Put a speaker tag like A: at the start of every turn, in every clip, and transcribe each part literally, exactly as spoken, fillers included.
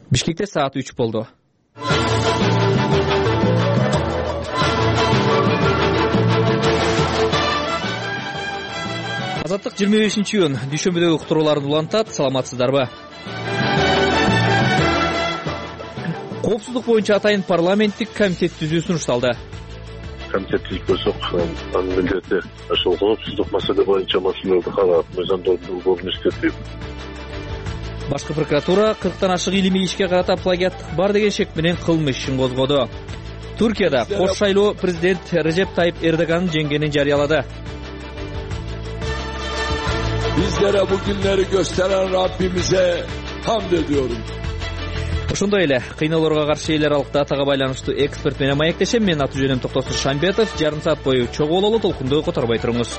A: Бишкекте саат үч болду. Азаттык жыйырма бешинчи июнь дүйшөмбүдөгү уктурууларды улантат. Саламатсыздарбы? Коопсуздук боюнча атайын парламенттик комитет түзүү сунушталды.
B: Комитеттик болсок, анын милдети ошол коопсуздук маселе боюнча маселелерди карап, мыйзамдоодун иштетип.
A: Башкы прокуратура кырктан ашык илимий ишке карата плагиаттык бар деген шек менен кылмыш ишин козгоду. Түркияда кош шайлоо президент Режеп Тайип Эрдоганын жеңгенин жарыялады.
C: Bizlere bu günleri gösteren Rabbimize hamd ediyorum.
A: Ошондой эле кыйноолорго каршы эл аралык датага байланыштуу эксперт менен маектешем. Мен аты жөнүм Токтосур Шамбетов. Жарым саат бою чогуу бололу, толкунду которбой туруңуз.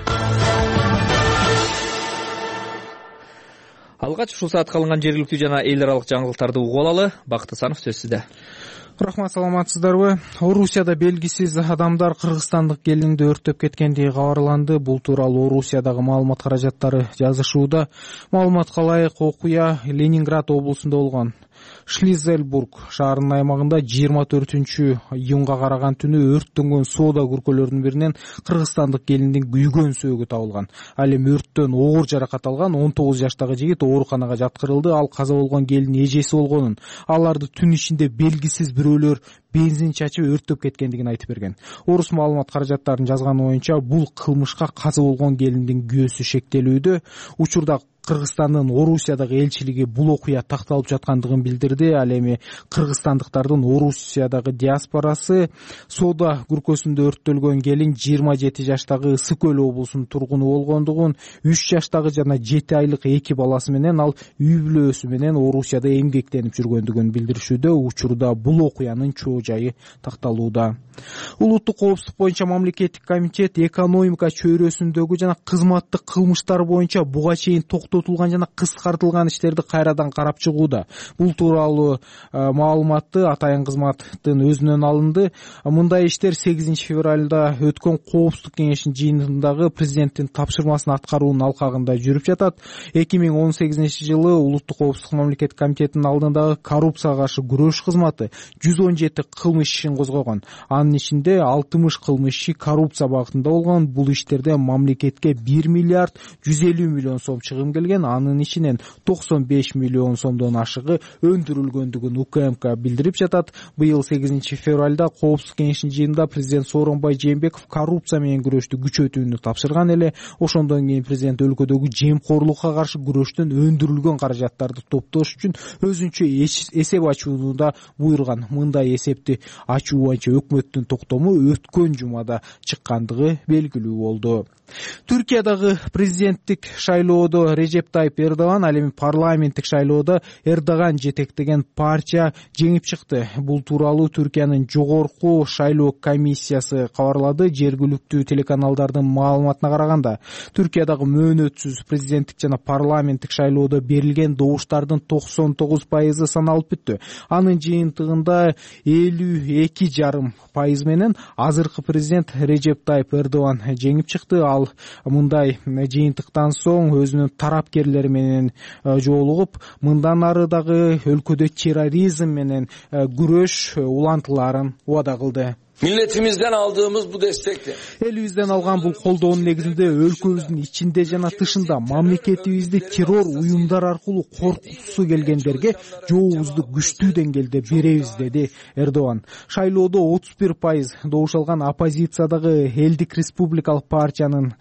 A: Алгач ушул саатка алынган жергиликтүү жана эл аралык жаңылыктарды угуп алалы. Бакыт Асанов сөз сизде.
D: Рахмат, саламатсыздарбы? Орусияда белгисиз адамдар кыргызстандык келинди өрттөп кеткендиги кабарланды. Бул тууралуу Орусиядагы маалымат каражаттары жазышууда. Маалыматка ылайык окуя Ленинград облусунда болгон. Шлизельбург шаарынын аймагында жыйырма төртүнчү июнга караган түнү өрттөнгөн соода күркөлөрүнүн биринен кыргызстандык келиндин күйгөн сөөгү табылган. Ал эми өрттөн оор жаракат алган он тогуз жаштагы жигит ооруканага жаткырылды. Ал каза болгон келин эжеси болгонун, аларды түн ичинде белгисиз бирөөлөр бензин чачып өрттөп кеткендигин айтып берген. Орус маалымат каражаттарынын жазганы боюнча бул кылмышка каза болгон келиндин күйөөсү шектелүүдө. Учурда Кыргызстандын Орусиядагы элчилиги бул окуя такталып жаткандыгын билдирди. Ал эми кыргызстандыктардын Орусиядагы диаспорасы соода күркөсүндө өрттөлгөн келин жыйырма жети жаштагы Ысык Көл облусунун тургуну болгондугун, үч жаштагы жана жети айлык эки баласы менен ал үй бүлөсү менен Орусияда эмгектенип жүргөндүгүн билдиришүүдө. Учурда бул окуянын чоо жайы такталууда. Улуттук коопсуздук боюнча мамлекеттик комитет экономика чөйрөсүндөгү жана кызматтык кылмыштар боюнча буга чейин токтотулган жана кыскартылган иштерди кайрадан карап чыгууда. Бул тууралуу маалыматты атайын кызматтын өзүнөн алынды. Мындай иштер сегизинчи февралда өткөн коопсуздук кеңешинин жыйынындагы президенттин тапшырмасын аткаруунун алкагында жүрүп жатат. эки миң он сегизинчи жылы улуттук коопсуздук мамлекеттик комитетинин алдындагы коррупцияга каршы күрөш кызматы жүз он жети кылмыш ишин козгогон. Анын ичинде алтымыш кылмыш иши коррупция багытында болгон. Бул иштерде мамлекетке бир миллиард жүз элүү миллион сом чыгым келген. Анын ичинен токсон беш миллион сомдон ашыгы өндүрүлгөндүгүн УКМК билдирип жатат. Быйыл сегизинчи февралда коопсуздук кеңешинин жыйынында президент Сооронбай Жээнбеков коррупция менен күрөштү күчөтүүнү тапшырган эле. Ошондон кийин президент өлкөдөгү жемкорлукка каршы күрөштөн өндүрүлгөн каражаттарды топтош үчүн өзүнчө эсеп ачууну да буйруган. Мындай эсепти ачуу боюнча өкмөттүн токтому өткөн жумада чыккандыгы белгилүү болду. Түркиядагы президенттик шайлоодо Режеп Тайип Эрдоган, ал эми парламенттик шайлоодо Эрдоган жетектеген партия жеңип чыкты. Бул тууралуу Түркиянын жогорку шайлоо комиссиясы кабарлады. Жергиликтүү телеканалдардын маалыматына караганда, Түркиядагы мөөнөтсүз президенттик жана парламенттик шайлоодо берилген добуштардын токсон тогуз пайызы саналып бүттү. Анын жыйынтыгында элүү эки жарым пайыз менен азыркы президент Режеп Тайип Эрдоган жеңип чыкты. Ал мындай жыйынтыктан соң өзүнүн тарапкерлери менен жолугуп, мындан ары дагы өлкөдө терроризм менен күрөш улантыларын убада кылды.
C: Milletimizden aldığımız bu destekle.
D: Элибизден алган бул колдоонун негизинде өлкөбүздүн ичинде жана тышында мамлекетибизди террор уюмдар аркылуу коркутусу келгендерге жообузду күчтүү деңгээлде беребиз, деди Эрдоган. Шайлоодо отуз бир пайыз добуш алган оппозициядагы Элдик республикалык партиянын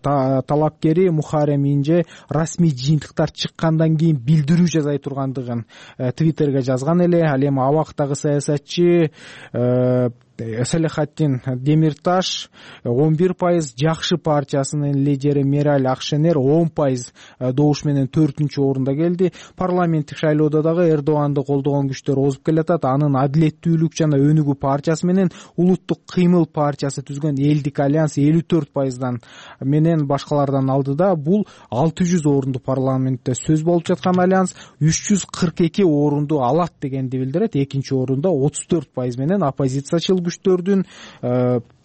D: талапкери Мухаррем Инже расмий жыйынтыктар чыккандан кийин билдирүү жасай тургандыгын Твиттерге жазган эле. Ал эми абактагы саясатчы Салехаттин Демирташ он бир пайыз, Жакшы партиясынын лидери Мераль Акшенер он пайыз добуш менен төртүнчү орунда келди. Парламенттик шайлоодо дагы Эрдоганды колдогон күчтөр озуп келатат. Анын Адилеттүүлүк жана Өнүгүү партиясы менен Улуттук кыймыл партиясы түзгөн Элдик альянс элүү төрт пайыздан менен башкалардан алдыда. Бул алты жүз орунду парламентте сөз болуп жаткан альянс үч жүз кырк эки орунду алат дегенди билдирет. Экинчи орунда отуз төрт пайыз менен оппозициячыл күчтөрдүн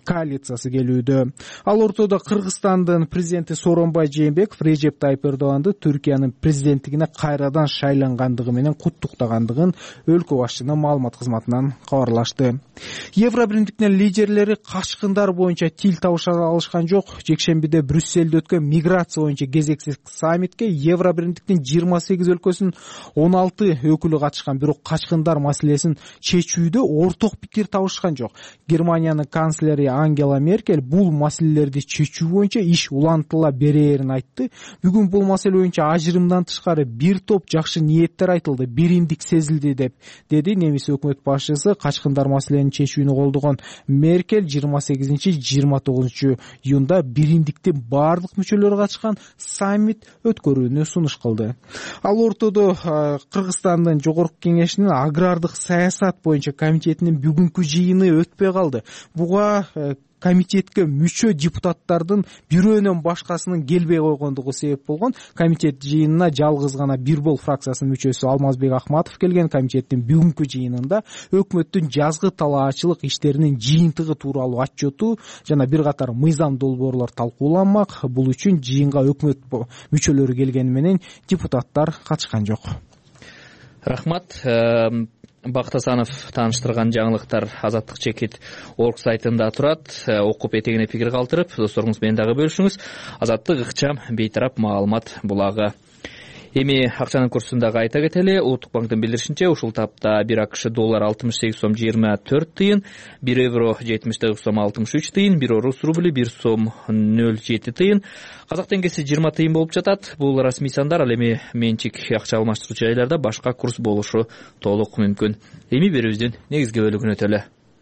D: коалициясы келүүдө. Ал ортодо Кыргызстандын президенти Сооронбай Жээнбеков Режеп Тайып Эрдоганды Түркиянын президенттигине кайрадан шайлангандыгы менен куттуктагандыгын өлкө башчынын маалымат кызматынан кабарлашты. Евро биримдиктин лидерлери качкындар боюнча тил табыша алышкан жок. Жекшембиде Брюссельде өткөн миграция боюнча кезексиз саммитке Евро биримдиктин жыйырма сегиз өлкөсүнүн он алты өкүлү катышкан, бирок качкындар маселесин чечүүдө орток пикир табышкан жок. Германиянын канцлери Ангела Меркель бул маселелерди чечүү боюнча иш улантыла берээрин айтты. Бүгүн бул маселе боюнча ажырымдан тышкары бир топ жакшы ниеттер айтылды, биримдик сезилди деп деди немис өкмөт башчысы. Качкындар маселени чечүүнү колдогон Меркель жыйырма сегизинчи жыйырма тогузунчу июнда биримдиктин баардык мүчөлөрү катышкан саммит өткөрүүнү сунуш кылды. Ал ортодо Кыргызстандын жогорку кеңешинин агрардык саясат боюнча комитетинин бүгүнкү жыйыны өтпөй калды. Буга комитетке мүчө депутаттардын бирөөнөн башкасынын келбей койгондугу себеп болгон. Комитет жыйынына жалгыз гана бир бол фракциясынын мүчөсү Алмазбек Ахматов келген. Комитеттин бүгүнкү жыйынында өкмөттүн жазгы талаачылык иштеринин жыйынтыгы тууралуу отчету жана бир катар мыйзам долбоорлор талкууланмак. Бул үчүн жыйынга өкмөт мүчөлөрү келгени менен депутаттар катышкан жок.
A: Рахмат. Бакыт Асанов тааныштырган жаңылыктар Азаттык чекит орг сайтында турат. Окуп этегине пикир калтырып, досторуңуз менен дагы бөлүшүңүз. Азаттык ыкчам бейтарап маалымат булагы. Эми акчанын курсундагы айта кетели. Улуттук банктын билдиришинче, ушул тапта бир АКШ доллар алтымыш сегиз сом жыйырма төрт тыйын, бир евро жетимиш тогуз сом алтымыш үч тыйын, бир орус рубли бир сом нөл жети тыйын, казак теңгеси жыйырма тыйын болуп жатат. Бул расмий сандар. Ал эми менчик акча алмаштыруучу жайларда башка курс болушу толук мүмкүн. Эми берүүбүздүн негизги бөлүгүнө өтөлү.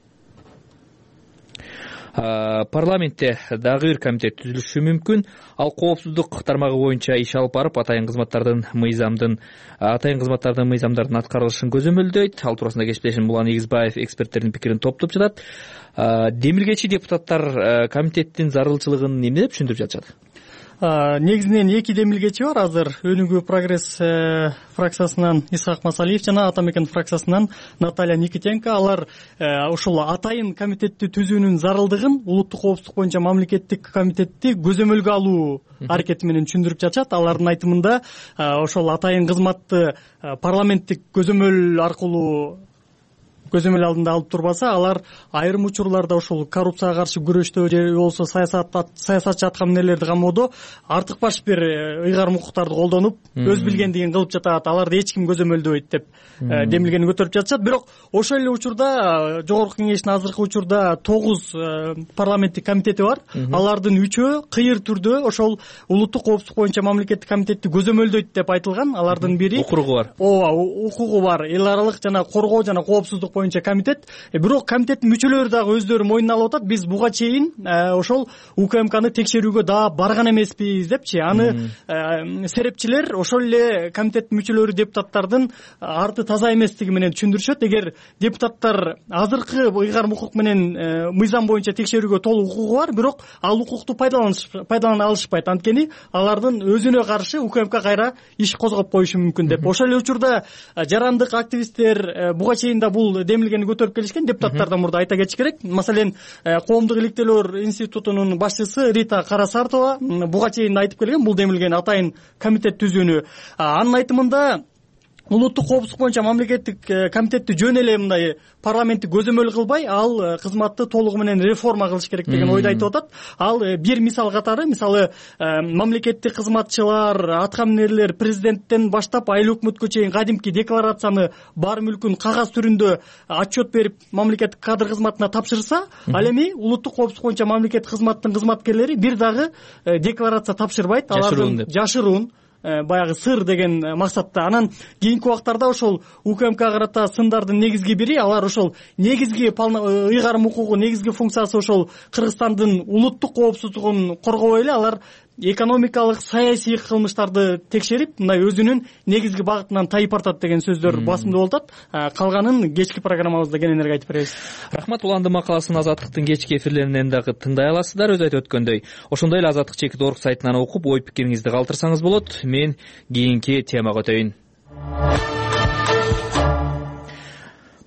A: Парламентте дагы бир комитет түзүлүшү мүмкүн. Ал коопсуздук тармагы боюнча иш алып барып, атайын кызматтардын мыйзамдын атайын кызматтардын мыйзамдардын аткарылышын көзөмөлдөйт. Ал туурасында кесиптешим Булан Игизбаев эксперттердин пикирин топтоп жатат. Демилгечи депутаттар комитеттин зарылчылыгын эмне деп түшүндүрүп жатышат?
E: Негизинен эки демилгечи бар азыр. Өнүгүү прогресс фракциясынан Исхак Масалиев жана Атамекен фракциясынан Наталья Никитенко. Алар ушул атайын комитетти түзүүнүн зарылдыгын улуттук коопсуздук боюнча мамлекеттик комитетти көзөмөлгө алуу аракети менен түшүндүрүп жатышат. Алардын айтымында ошол атайын кызматты парламенттик көзөмөл аркылуу көзөмөл алдында алып турбаса, алар айрым учурларда ошол коррупцияга каршы күрөштө же болбосо саясат саясатчы аткан нелерди камоодо артыкбаш бир ыйгарым укуктарды колдонуп, өз билгендигин кылып жатат. Аларды эч ким көзөмөлдөбөйт деп демилгени көтөрүп жатышат. Бирок ошол эле учурда жогорку кеңештин азыркы учурда тогуз парламенттик комитети бар. Алардын үчөө кыйыр түрдө ошол улуттук коопсуздук боюнча мамлекеттик комитетти көзөмөлдөйт деп айтылган. Алардын бири
A: укугу бар.
E: Ооба, укугу бар. Эл аралык жана коргоо жана коопсуздук боюнча комитет. Бирок комитеттин мүчөлөрү дагы өздөрү мойнуна алып атат. Биз буга чейин ошол УКМКны текшерүүгө да барган эмеспиз депчи. Аны серепчилер ошол эле комитеттин мүчөлөрү депутаттардын арты таза эместиги менен түшүндүрүшөт. Эгер депутаттар азыркы ыйгарым укук менен мыйзам боюнча текшерүүгө толук укугу бар, бирок ал укукту пайдалана алышпайт. Анткени алардын өзүнө каршы УКМК кайра иш козгоп коюшу мүмкүн деп. Ошол эле учурда жарандык активисттер буга чейин да бул демилгени көтөрүп келишкен. Депутаттардан мурда айта кетиш керек. Маселен, коомдук иликтөөлөр институтунун башчысы Рита Карасартова буга чейин айтып келген бул демилгени атайын комитет түзүүнү. Анын айтымында улуттук коопсуздук боюнча мамлекеттик комитетти жөн эле мындай парламентти көзөмөл кылбай, ал кызматты толугу менен реформа кылыш керек деген ойду айтып атат. Ал бир мисал катары, мисалы, мамлекеттик кызматчылар, аткаминерлер президенттен баштап айыл өкмөткө чейин кадимки декларацияны бар мүлкүн кагаз түрүндө отчет берип мамлекеттик кадр кызматына тапшырса, ал эми улуттук коопсуздук боюнча мамлекеттик кызматтын кызматкерлери бир дагы декларация тапшырбайт. Алардын жашыруун баягы сыр деген максатта. Анан кийинки убактарда ошол УКМК карата сындардын негизги бири, алар ошол негизги ыйгарым укугу негизги функциясы ошол Кыргызстандын улуттук коопсуздугун коргобой эле алар экономикалык, саясий кылмыштарды текшерип, мындай өзүнүн негизги багытынан тайып артат деген сөздөр басымда болуп атат. Калганын кечки программабызда кененирээк айтып беребиз.
A: Рахмат. Уландын макаласын Азаттыктын кечки эфирлеринен дагы тыңдай аласыздар. Өзү айтып өткөндөй, ошондой эле Азаттык чекит орг сайтынан окуп, ой пикириңизди калтырсаңыз болот. Мен кийинки темага өтөйүн.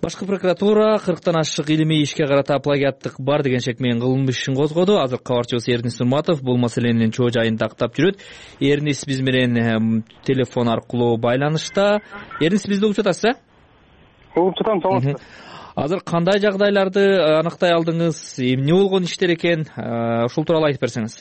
A: Башкы прокуратура кырктан ашык илимий ишке карата плагиаттык бар деген шек менен кылмыш ишин козгоду. Азыр кабарчыбыз Эрнис Нурматов бул маселенин чоо жайын тактап жүрөт. Эрнис биз менен телефон аркылуу байланышта. Эрнис, бизди угуп жатасыз, э?
F: Угуп жатам, саламатсызбы.
A: Азыр кандай жагдайларды аныктай алдыңыз, эмне болгон иштер экен, ушул тууралуу айтып берсеңиз.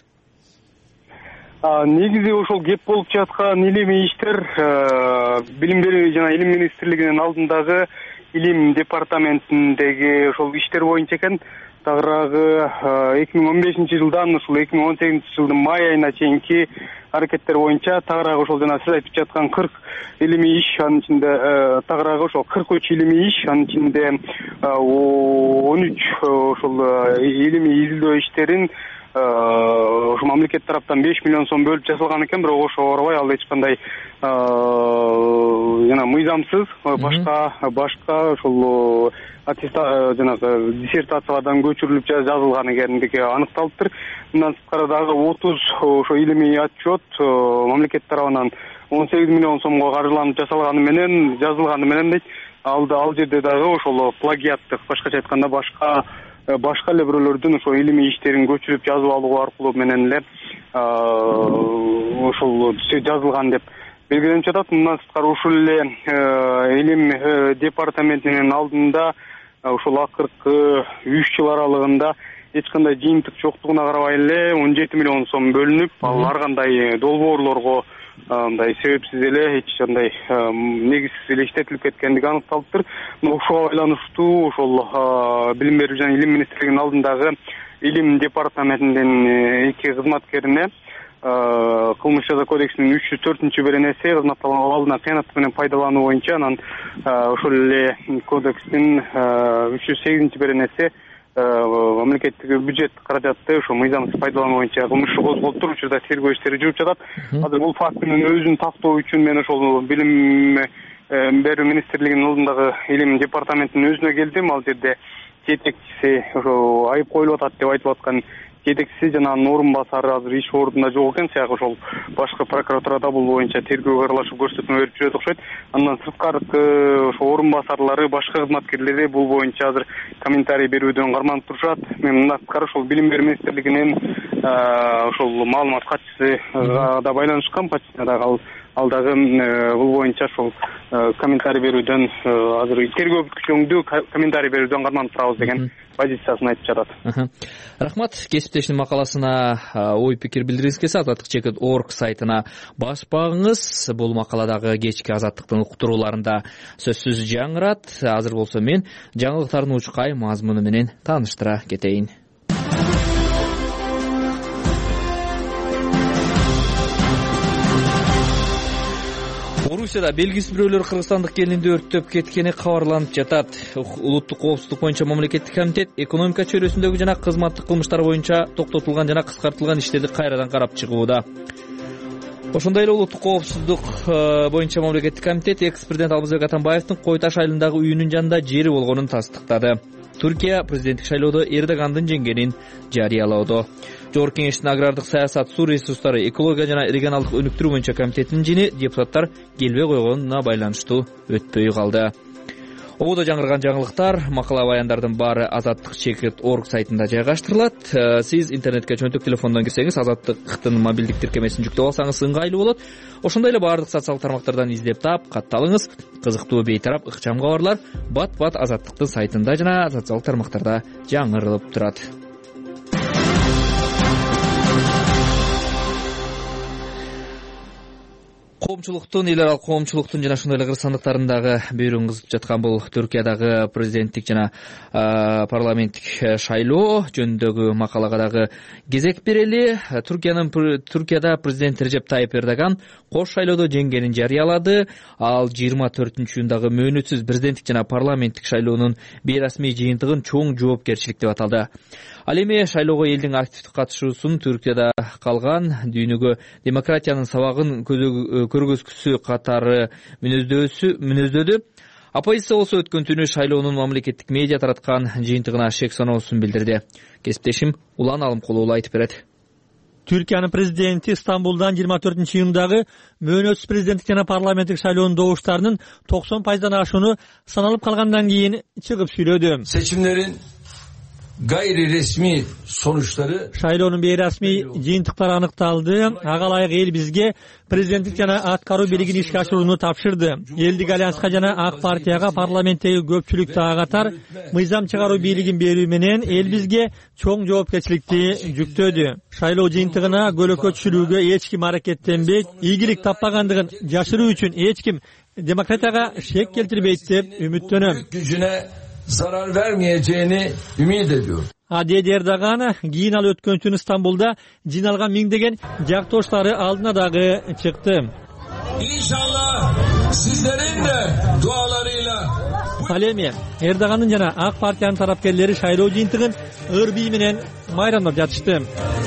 F: Негизи ошол кеп болуп жаткан илимий иштер билим берүү жана илим министрлигинин алдындагы илим департаментиндеги ошол иштер боюнча экен. Тагыраагы эки миң он бешинчи жылдан ушул эки миң он сегизинчи жылдын май айына чейинки аракеттер боюнча тагыраагы ошол жана сиз айтып жаткан кырк илимий иш, анын ичинде тагыраагы ошол кырк үч илимий иш, анын ичинде он үч ошол илимий изилдөө иштерин ошо мамлекет тараптан беш миллион сом бөлүп жасалган экен. Бирок ошого карабай ал эч кандай жана мыйзамсыз башка башка ошол аттестат жанагы диссертациялардан көчүрүлүп жазылган экендиги аныкталыптыр. Мындан сырткары дагы отуз ошо илимий отчет мамлекет тарабынан он сегиз миллион сомго каржыланып жасалганы менен жазылганы менен дейт. Ал ал жерде дагы ошол плагиаттык, башкача айтканда башка башка эле бирөөлөрдүн ошо илимий иштерин көчүрүп жазып алуу аркылуу менен эле ошол жазылган деп белгиленип жатат. Мындан сырткары ушул эле илим департаментинин алдында ушул акыркы үч жыл аралыгында эч кандай жыйынтык жоктугуна карабай эле он жети миллион сом бөлүнүп, ал ар кандай долбоорлорго мындай себепсиз эле эч кандай негизсиз эле иштетилип кеткендиги аныкталыптыр. Ошого байланыштуу ошол билим берүү жана илим министрлигинин алдындагы илим департаментинин эки кызматкерине кылмыш жаза кодексинин үч жүз төртүнчү беренеси кызмат абалынан кыянаттык менен пайдалануу боюнча, анан ошол эле кодекстин үч жүз сегизинчи беренеси мамлекеттик бюджет каражатты ошо мыйзамсыз пайдалануу боюнча кылмыш иши козголуптур. Учурда тергөө иштери жүрүп жатат. Азыр бул фактынын өзүн тактоо үчүн мен ошол билим берүү министрлигинин алдындагы илим департаментинин өзүнө келдим. Ал жерде жетекчиси ошо айып коюлуп атат деп айтып аткан жетекчиси жана анын орун басары азыр иш ордунда жок экен. Сыяк ошол башкы прокуратурада бул боюнча тергөөгө аралашып көрсөтмө берип жүрөт окшойт. Андан сырткары ошо орун басарлары, башка кызматкерлери бул боюнча азыр комментарий берүүдөн карманып турушат. Мен мындан сырткары ошол билим берүү министрлигинин ошол маалымат катчысына да байланышкам. Катчысына дагы ал дагы бул боюнча ошол комментарий берүүдөн азыр тергөө бүткүчөңдү комментарий берүүдөн карманып турабыз деген позициясын айтып жатат.
A: Рахмат. Кесиптештин макаласына ой пикир билдиргиңиз келсе азаттык чекит орг сайтына басып багыңыз. Бул макаладагы кечки азаттыктын уктурууларында сөзсүз жаңырат. Азыр болсо мен жаңылыктардын учкай мазмуну менен тааныштыра кетейин. Орусияда белгисиз бирөөлөр кыргызстандык келинди өрттөп кеткени кабарланып жатат. Улуттук коопсуздук боюнча мамлекеттик комитет экономика чөйрөсүндөгү жана кызматтык кылмыштар боюнча токтотулган жана кыскартылган иштерди кайрадан карап чыгууда. Ошондой эле улуттук коопсуздук боюнча мамлекеттик комитет экс-президент Алмазбек Атамбаевдин Кой Таш айылындагы үйүнүн жанында жери болгонун тастыктады. Туркия президенттик шайлоодо Эрдогандын жеңгенин жарыялоодо. Жогорку кеңештин агрардык саясат, суу ресурстары, экология жана регионалдык өнүктүрүү боюнча комитетинин жини депутаттар келбей койгонуна байланыштуу өтпөй калды. Ободо жаңырган жаңылыктар, макала баяндардын баары азаттык чекит орг сайтында жайгаштырылат. Сиз интернетке чөнтөк телефондон кирсеңиз, азаттыктын мобилдик тиркемесин жүктөп алсаңыз ыңгайлуу болот. Ошондой эле баардык социалдык тармактардан издеп таап, катталыңыз. Кызыктуу, бейтарап, ыкчам кабарлар бат-бат азаттыктын сайтында жана социалдык тармактарда жаңырылып турат. Коомчулуктун, эл аралык коомчулуктун жана ошондой эле кыргызстандыктардын дагы бүйүрүн кызып жаткан бул Түркиядагы президенттик жана парламенттик шайлоо жөнүндөгү макалага дагы кезек берели. Түркиянын Түркияда президент Режеп Тайип Эрдоган кош шайлоодо жеңгенин жарыялады. Ал жыйырма төртүнчү июндагы мөөнөтсүз президенттик жана парламенттик шайлоонун бейрасмий жыйынтыгын чоң жоопкерчилик деп аталды. Ал эми шайлоого элдин активдик катышуусун Түркияда калган дүйнөгө демократиянын сабагын көргөзгүсү катары мүнөздөөдү. Оппозиция болсо өткөн түнү шайлоонун мамлекеттик медиа тараткан жыйынтыгына шек саноосун билдирди. Кесиптешим Улан Алымкулуу айтып берет.
G: Түркиянын президенти Стамбулдан жыйырма төртүнчү июндагы мөөнөтсүз президенттик жана парламенттик шайлоонун добуштарынын токсон пайыздан ашууну саналып калгандан кийин чыгып сүйлөдү.
C: Seçimlerin gayri resmi sonuçları
G: шайлоонун бейрасмий жыйынтыктары аныкталды. Ага ылайык эл бизге президенттик жана аткаруу бийлигин ишке ашырууну тапшырды. Элдик альянска жана Ак партияга парламенттеги көпчүлүктөгү катар мыйзам чыгаруу бийлигин берүү менен эл бизге чоң жоопкерчиликти жүктөдү. Шайлоо жыйынтыгына көлөкө түшүрүүгө эч ким аракеттенбейт, ийгилик таппагандыгын жашыруу үчүн эч ким демократияга шек келтирбейт деп үмүттөнөм.
C: gücüne zarar vermeyeceğini ümit ediyorum.
G: Адеди Эрдоган кийин ал өткөн түнү Стамбулда жиналган миңдеген жактоштары алдына дагы чыкты.
C: İnşallah sizlerin de dualarıyla
G: Ал эми Эрдогандын жана Ак партиянын тарапкерлери шайлоо жыйынтыгын ыр бий менен майрамдап жатышты.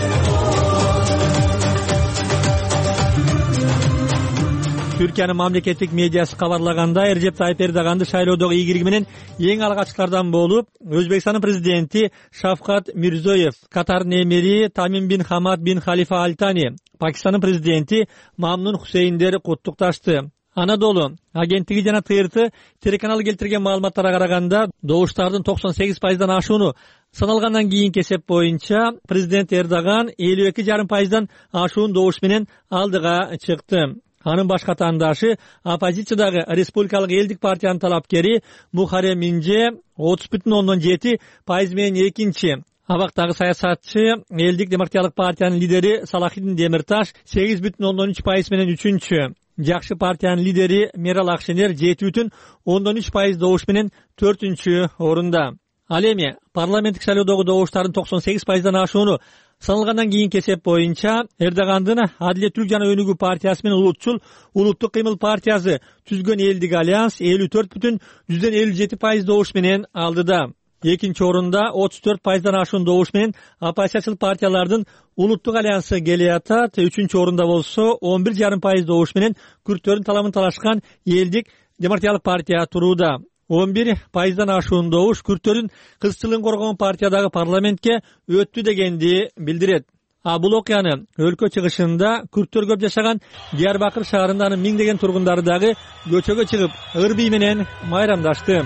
G: Түркиянын мамлекеттик медиасы кабарлагандай, Режеп Тайып Эрдоганды шайлоодогу ийгилиги менен эң алгачкылардан болуп, Өзбекстандын президенти Шавкат Мирзиёев, Катардын эмири Тамим бин Хамад бин Халифа Аль Тани, Пакистандын президенти Мамнун Хусейндер куттукташты. Анадолу агенттиги жана Т Р Т телеканалы келтирген маалыматтарга караганда, добуштардын токсон сегиз пайыздан ашууну саналгандан кийинки эсеп боюнча президент Эрдоган элүү эки жарым пайыздан ашуун добуш менен алдыга чыкты. Анын баш катандашы оппозициядагы Республикалык элдик партиянын талапкери Мухаррем Инже отуз бүтүн ондон жети пайыз менен экинчи. Абактагы саясатчы элдик демократиялык партиянын лидери Салахиддин Демирташ сегиз бүтүн ондон үч пайыз менен үчүнчү. Жакшы партиянын лидери Мерал Акшенер жети бүтүн ондон үч пайыз добуш менен төртүнчү орунда. Ал эми парламенттик шайлоодогу добуштардын токсон сегиз пайыздан ашууну саналгандан кийинки эсеп боюнча Эрдогандын Адилеттүүлүк жана өнүгүү партиясы менен улутчул Улуттук кыймыл партиясы түзгөн элдик альянс элүү төрт бүтүн жүздөн элүү жети пайыз добуш менен алдыда. Экинчи орунда отуз төрт пайыздан ашуун добуш менен оппозициячыл партиялардын Улуттук альянсы келе атат. Үчүнчү орунда болсо он бир жарым пайыз добуш менен күрттөрдүн таламын талашкан элдик демократиялык партия турууда. он бир пайыздан ашуун добуш күрттөрдүн кызчылыгын коргогон партиядагы парламентке өттү дегенди билдирет. А бул окуяны өлкө чыгышында күрттөр көп жашаган Диярбакыр шаарында анын миңдеген тургундары дагы көчөгө чыгып ыр бий менен майрамдашты.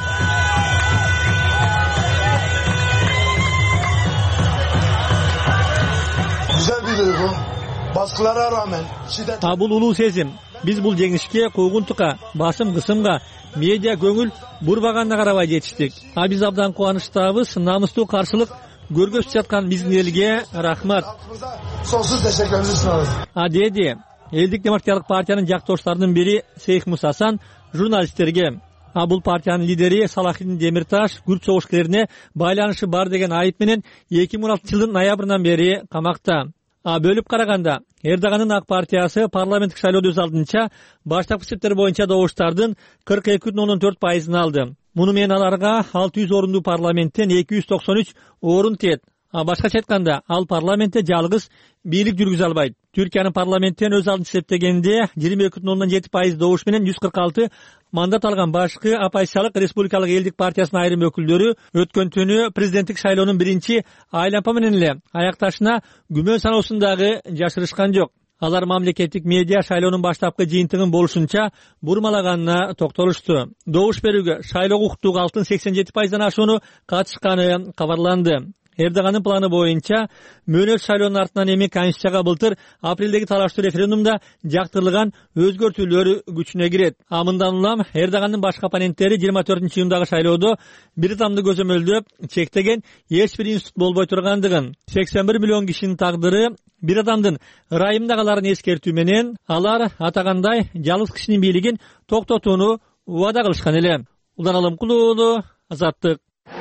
H: Güzel bir duygu. Baskılara rağmen şiddet...
G: А бул улуу сезим. Биз бул жеңишке куугунтукка, басым кысымга, медиа көңүл бурбаганына карабай жетиштик. А биз абдан кубанычтабыз. Намыстуу каршылык көргөзүп жаткан биздин элге рахмат.
H: Sonsuz teşekkürlerimizi sunarız.
G: А деди элдик демократиялык партиянын жактоштарынын бири Сейх Мусасан журналисттерге. А бул партиянын лидери Салахиддин Демирташ күрт согушкерлерине байланышы бар деген айып менен эки миң он алтынчы жылдын ноябрынан бери камакта. А бөлүп караганда Эрдогандын Ак партиясы парламенттик шайлоодо өз алдынча баштапкы эсептер боюнча добуштардын кырк эки бүтүн ондон төрт пайызын алды. Муну менен аларга алты жүз орундуу парламенттен эки жүз токсон үч орун тиет. А башкача айтканда, ал парламентте жалгыз бийлик жүргүзө албайт. Түркиянын парламенттен өз алдын эсептегенде жыйырма эки бүтүн ондон жети пайыз добуш менен жүз кырк алты мандат алган башкы оппозициялык Республикалык элдик партиясынын айрым өкүлдөрү өткөн түнү президенттик шайлоонун биринчи айлампа менен эле аякташына күмөн саноосундагы жашырышкан жок. Алар мамлекеттик медиа шайлоонун баштапкы жыйынтыгын болушунча бурмалаганына токтолушту. Добуш берүүгө шайлоого укуктуу калктын сексен жети пайыздан ашууну катышканы кабарланды. Эрдогандын планы боюнча мөөнөт шайлоонун артынан эми Конституцияга былтыр апрелдеги талаштуу референдумда жактырылган өзгөртүүлөр күчүнө кирет. А мындан улам Эрдогандын башка оппоненттери жыйырма төртүнчү июндагы шайлоодо бир тамды көзөмөлдөп чектеген эч бир институт болбой тургандыгын, сексен бир миллион кишинин тагдыры бир адамдын ырайымда каларын эскертүү менен алар атагандай жалгыз кишинин бийлигин токтотууну убада кылышкан эле. Улан Алымкулуу, Азаттык.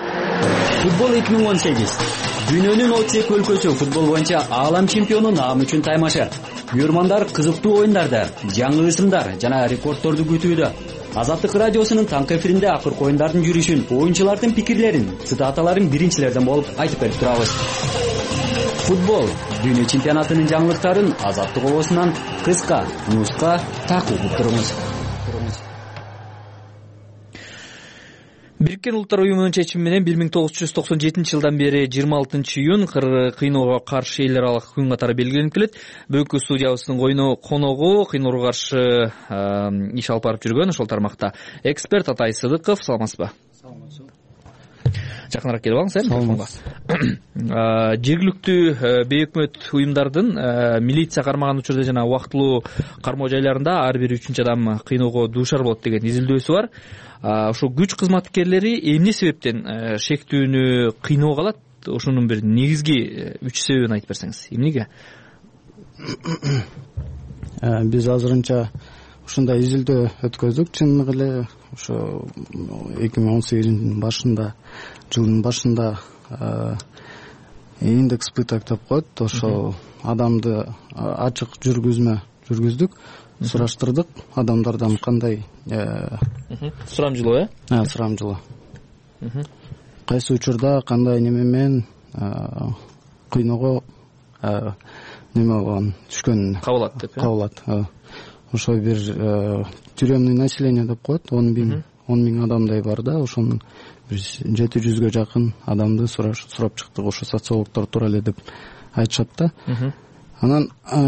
I: Футбол эки миң он сегиз. Дүйнөнүн отуз эки өлкөсү футбол боюнча аалам чемпиону наамы үчүн таймашы. Күйөрмандар кызыктуу оюндарда, жаңы ысымдар жана рекордторду күтүүдө. Азаттык радиосунун таңкы эфиринде акыркы оюндардын жүрүшүн, оюнчулардын пикирлерин, цитаталарын биринчилерден болуп айтып берип турабыз. Футбол дүйнө чемпионатынын жаңылыктарын Азаттык обосунан кыска нуска такып туруңуз.
A: Бириккен Улуттар Уюмунун чечими менен бир миң тогуз жүз токсон жетинчи жылдан бери жыйырма алтынчы июнь кыйноого каршы эл аралык күн катары белгиленип келет. Бүгүнкү студиябыздын коногу кыйноого каршы иш алып барып жүргөн ошол тармакта эксперт Атай Сыдыков. Саламатсызбы?
J: Саламатсызбы.
A: Жакыныраак келип алыңыз, э, микрофонго. Жергиликтүү бейөкмөт уюмдардын милиция кармаган учурда жана убактылуу кармоо жайларында ар бир үчүнчү адам кыйноого дуушар болот деген изилдөөсү бар. Ошо күч кызматкерлери эмне себептен шектүүнү кыйноого алат? Ошонун бир негизги үч себебин айтып берсеңиз. Эмнеге?
J: Биз азырынча ушундай изилдөө өткөздүк. Чынында эле ошо эки миң он сегизинчи башында, жылдын башында индекс пыток деп коет. Ошо адамды ачык жүргүзмө жүргүздүк. Сураштырдык адамдардан кандай
A: сурамжылоо, э?
J: А, сурамжылоо. Кайсы учурда кандай неме менен кыйноого неме болгон түшкөн
A: кабылат деп, э?
J: Кабылат. Ошо бир тюремный население деп коет. он миң адамдай бар да, ошонун бир жети жүзгө жакын адамды сурап чыктык. Ошо социологдор туура эле деп айтышат да. Анан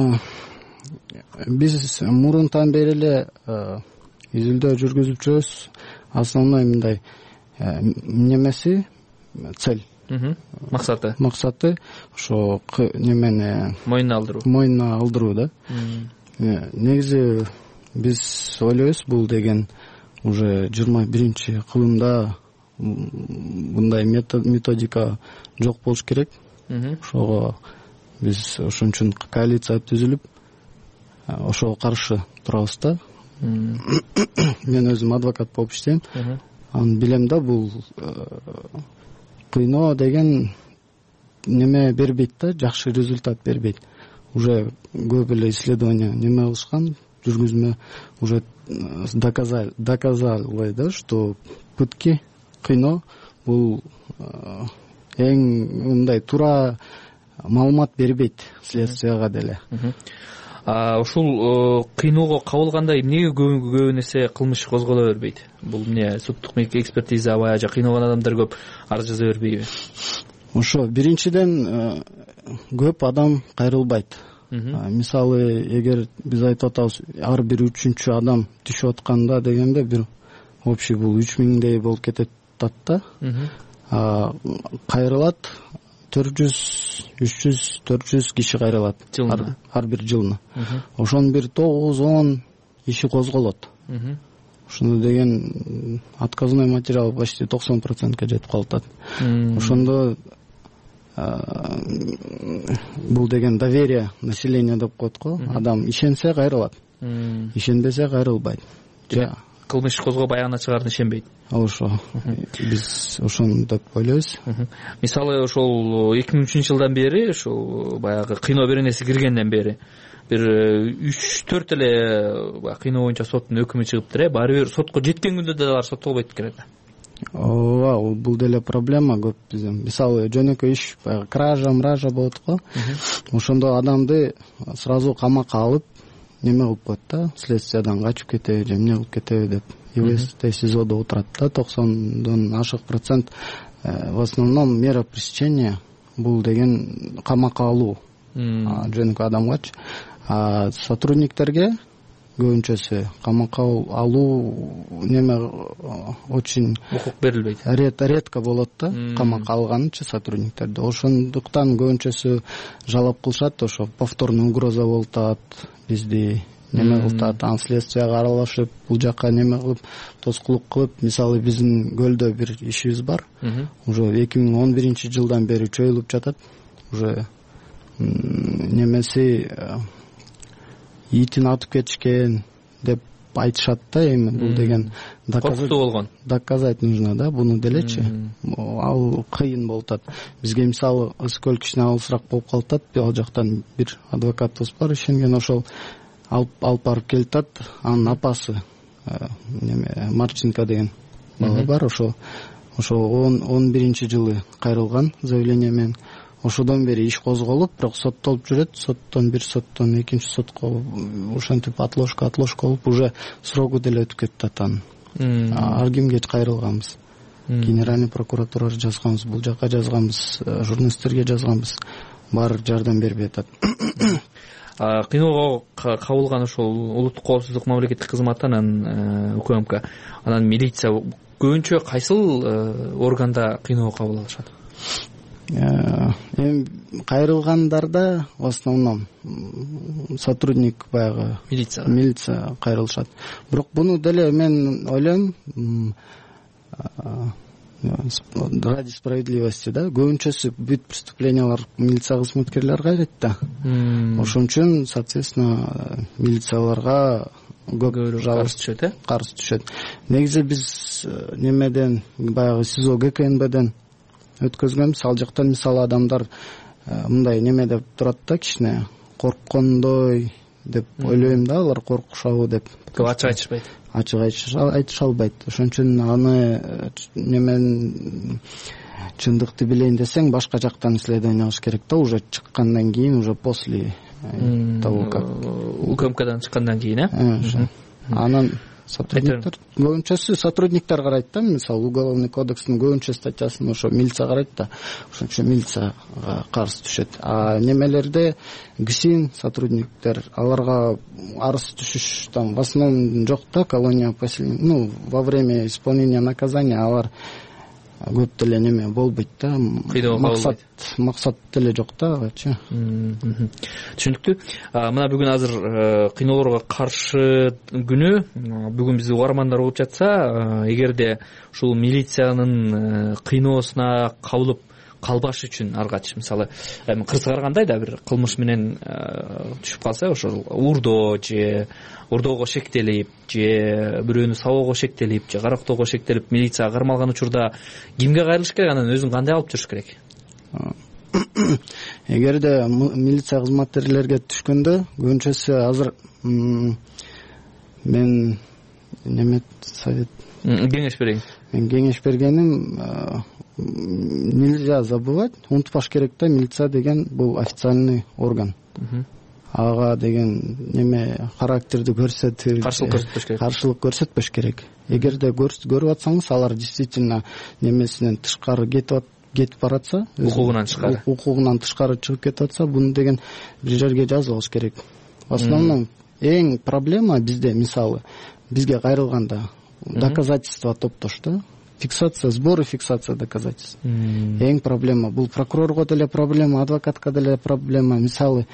J: биз мурунтан бери эле изилдөө жүргүзүп жүрөбүз. Основной мындай немеси, цель,
A: максаты.
J: Максаты ошо немени
A: мойнуна алдыруу.
J: Мойнуна алдыруу да. Негизи биз ойлойбуз, бул деген уже жыйырма биринчи кылымда мындай методика жок болуш керек. Ошого биз ошон үчүн коалиция түзүлүп, ошого каршы турабыз да. Мен өзүм адвокат болуп иштейм. Аны билем да, бул кыйноо деген неме бербейт да, жакшы результат бербейт. Уже көп эле исследование неме кылышкан, жүргүзмө уже доказали, доказали да, что пытки, кыйноо бул эң мындай туура маалымат бербейт следствияга деле.
A: Ушул кыйноого кабылганда эмнеге көбүн эсе кылмыш козголо бербейт? Бул эмне, суттук экспертиза баягы кыйногон адамдар көп арыз жаза бербейби?
J: Ошо биринчиден көп адам кайрылбайт. Мисалы, эгер биз айтып атабыз, ар бир үчүнчү адам түшүп атканда дегенде бир общий бул үч миңдей болуп кетет да. Кайрылат төрт жүз, үч жүз, төрт жүз киши кайрылат ар бир жылына. Ошонун бир тогуз он иши козголот. Ошондо деген отказной материал почти токсон процентке жетип калат. Ошондо бул деген доверие населения деп коет го. Адам ишенсе кайрылат, ишенбесе кайрылбайт.
A: Кылмыш козгоп аягына чыгарын ишенбейт.
J: Ошо биз ошону деп ойлойбуз.
A: Мисалы, ошол эки миң үчүнчү жылдан бери, ошол баягы кыйноо беренеси киргенден бери бир үч төрт эле кыйноо боюнча соттун өкүмү чыгыптыр, э? Баары бир сотко жеткен күндө да алар соттолбойт экен.
J: Ооба, бул деле проблема көп биздин. Мисалы, жөнөкөй иш, баягы кража, мража болот го. Ошондо адамды сразу камакка алып, неме кылып коет да, следствиядан качып кетеби же эмне кылып кетеби деп. ИВС СИЗОдо отурат да, токсондон ашык процент. В основном мера пресечения бул деген камакка алуу. Жөнөкөй адамгачы. А сотрудниктерге көбүнчөсү камакка алуу неме очень
A: укук берилбейт.
J: Редко болот да, камакка алганчы сотрудниктерди. Ошондуктан көбүнчөсү жалап кылышат, ошо повторный угроза болуп атат, бизди неме кылып атат, ан следствияга аралашып, бул жакка неме кылып, тоскулук кылып. Мисалы, биздин көлдө бир ишибиз бар. Уже эки миң он биринчи жылдан бери чөйүлүп жатат. Уже немеси итин атып кетишкен деп айтышат да, эми бул деген
A: доказать болгон.
J: Доказать нужно да, буну делечи. Ал кыйын болуп атат. Бизге мисалы Ыскөл кичине алысыраак болуп калат, ал жактан бир адвокатыбыз бар, ишенген, ошол алып алып барып келатат. Анын апасы неме Марченко деген бала бар, ошо ошо он биринчи жылы кайрылган заявление менен. Ошодон бери иш козголуп, бирок соттолуп жүрөт. Соттон бир соттон экинчи сотко ошентип отложка отложка болуп, уже срогу деле өтүп кетти атанын. Ар кимге кайрылганбыз. генеральный прокуратурага жазганбыз, бул жака жазганбыз, журналисттерге жазганбыз, баары жардам бербей атат.
A: Кыйноого кабылган ошол улуттук коопсуздук мамлекеттик кызматы анан УКМК анан милиция көбүнчө кайсыл органда кыйноого кабыл алышат?
J: Эми кайрылгандарда в основном сотрудник баягы
A: милиция
J: милиция кайрылышат. Бирок буну деле мен ойлойм ради справедливости, да, көбүнчөсү бүт преступлениялар милиция кызматкерлери кайрайт да. Ошон үчүн, соответственно, милицияларга көп каршы түшөт, э? Каршы түшөт. Негизи биз немеден баягы СИЗО ГКНБден өткөзгөнбүз. Ал жактан мисалы адамдар мындай неме деп турат да, кичине корккондой деп ойлойм да, алар коркушабы деп.
A: Көп ачык айтышпайт.
J: Ачык айтыша албайт. Ошон үчүн аны немен чындыкты билейин десең, башка жактан исследование кылыш керек да, уже чыккандан кийин, уже после того как
A: УКМКдан чыккандан кийин, э?
J: Анан сотрудниктер көбүнчөсү сотрудниктер карайт да, мисалы уголовный кодекстин көбүнчө статьясын ошо милиция карайт да, ошон үчүн милицияга каршы түшөт. А немелерде ГСИН сотрудниктер, аларга арыз түшүш там в основном жок да, колония поселения, ну, во время исполнения наказания алар көп деле неме болбойт да, максат максат деле жок да аларчы.
A: Түшүнүктүү. Мына бүгүн азыр кыйноолорго каршы күнү, бүгүн бизди угармандар угуп жатса, эгерде ушул милициянын кыйноосуна кабылып калбаш үчүн аргач, мисалы кырсык карагандай да бир кылмыш менен түшүп калса, ошол уурдоо же урдоого шектелип, же бирөөнү сабоого шектелип, же карактоого шектелип милицияга кармалган учурда кимге кайрылыш керек, анан өзүн кандай алып жүрүш керек?
J: Эгерде милиция кызматкерлерге түшкөндө көбүнчөсү азыр мен неме совет
A: кеңеш берейин.
J: Мен кеңеш бергеним, нельзя забывать, унутпаш керек да, милиция деген бул официальный орган. Ага деген неме характерди көрсөтүп,
A: каршылык көрсөтпөш керек.
J: Каршылык көрсөтпөш керек. Эгерде көрүп атсаңыз, алар действительно немесинен тышкары кетип кетип баратса,
A: укугунан тышкары,
J: укугунан тышкары чыгып кетип атса, буну деген бир жерге жазып алыш керек. В основном эң проблема бизде, мисалы, бизге кайрылганда доказательства топтош да. Фиксация, сбор и фиксация доказательств. Эң проблема. Бул прокурорго деле проблема, адвокатка деле проблема. Мисалы,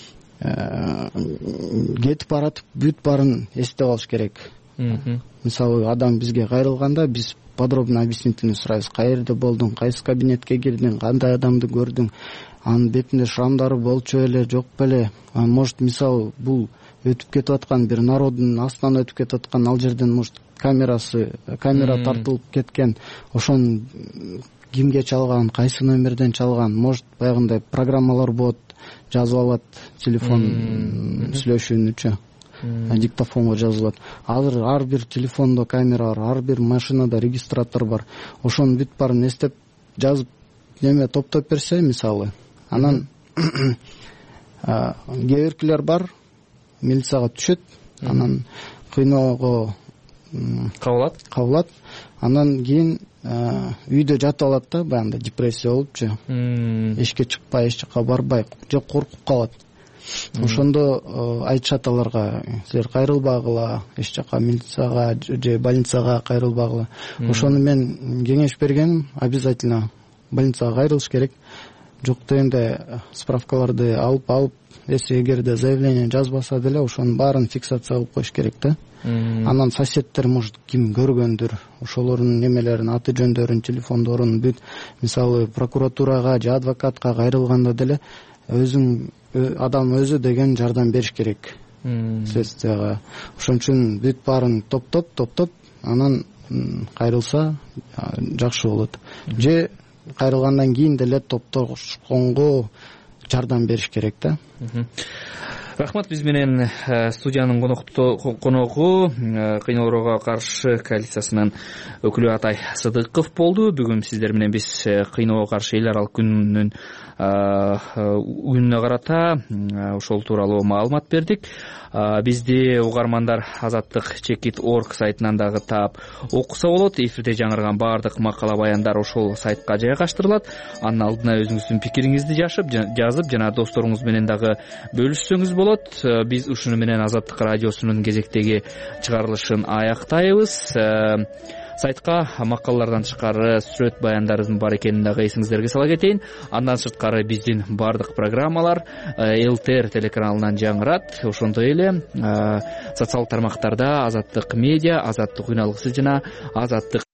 J: кетип баратып бүт баарын эстеп алыш керек. Мисалы, адам бизге кайрылганда биз подробно объяснительный сурайбыз. Каерде болдуң, кайсы кабинетке кирдиң, кандай адамды көрдүң, анын бетинде шрамдары болчу эле, жок беле. Может, мисалы, бул өтүп кетип аткан бир народдун астынан өтүп кетип аткан, ал жерден может камерасы, камера тартылып кеткен, ошон кимге чалган, кайсы номерден чалган, может баягындай программалар болот, жазып алат телефон сүйлөшүүнүчү, диктофонго жазылат. Азыр ар бир телефондо камера бар, ар бир машинада регистратор бар. Ошонун бүт баарын эстеп жазып неме топтоп берсе, мисалы, анан кээ-биркилер бар, милицияга түшөт, анан кыйноого
A: кабылат,
J: кабылат. Анан кийин үйдө жатып алат да, баягындай депрессия болупчу. Эшикке чыкпай, эч жака барбай, же коркуп калат. Ошондо айтышат аларга, силер кайрылбагыла, эч жака милицияга же больницага кайрылбагыла. Ошону мен кеңеш бергеним, обязательно больницага кайрылыш керек. Жок дегенде справкаларды алып алып, если эгерде заявление жазбаса деле, ошонун баарын фиксация кылып коюш керек да. Анан соседтер, может, ким көргөндүр, ошолордун немелерин, аты жөндөрүн, телефондорун бүт, мисалы, прокуратурага же адвокатка кайрылганда деле өзүң адам өзү деген жардам бериш керек следствияга. Ошон үчүн бүт баарын топтоп, топтоп, анан кайрылса жакшы болот. Же кайрылгандан кийин деле топтошконго жардам бериш керек да.
A: Рахмат. Биз менен студиянын коногу Кыйноорууга каршы коалициясынын өкүлү Атай Сыдыков болду. Бүгүн сиздер менен биз кыйноого каршы эл аралык күнүнүн күнүнө карата ошол тууралуу маалымат бердик. Бизди угармандар Азаттык чекит орг сайтынан дагы таап окуса болот. Эфирде жаңырган баардык макала баяндар ошол сайтка жайгаштырылат. Анын алдына өзүңүздүн пикириңизди жазып жана досторуңуз менен дагы бөлүшсөңүз болот. Биз ушуну менен Азаттык радиосунун кезектеги чыгарылышын аяктайбыз. Сайтка макалалардан тышкары сүрөт баяндардын бар экенин дагы эсиңиздерге сала кетейин. Андан сырткары биздин бардык программалар эл тэ эр телеканалынан жаңырат. Ошондой эле социалдык тармактарда Азаттык медиа, Азаттык үн алгысы жана Азаттык